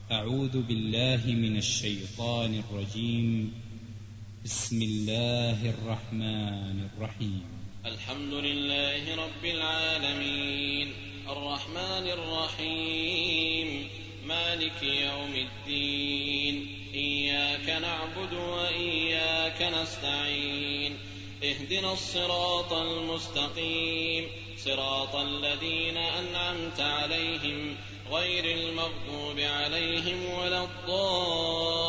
أعوذ بالله من الشيطان الرجيم. بسم الله الرحمن الرحيم. الحمد لله رب العالمين الرحمن الرحيم مالك يوم الدين إياك نعبد وإياك نستعين اهدنا الصراط المستقيم صراط الذين أنعمت عليهم غير المغضوب عليهم ولا الضالين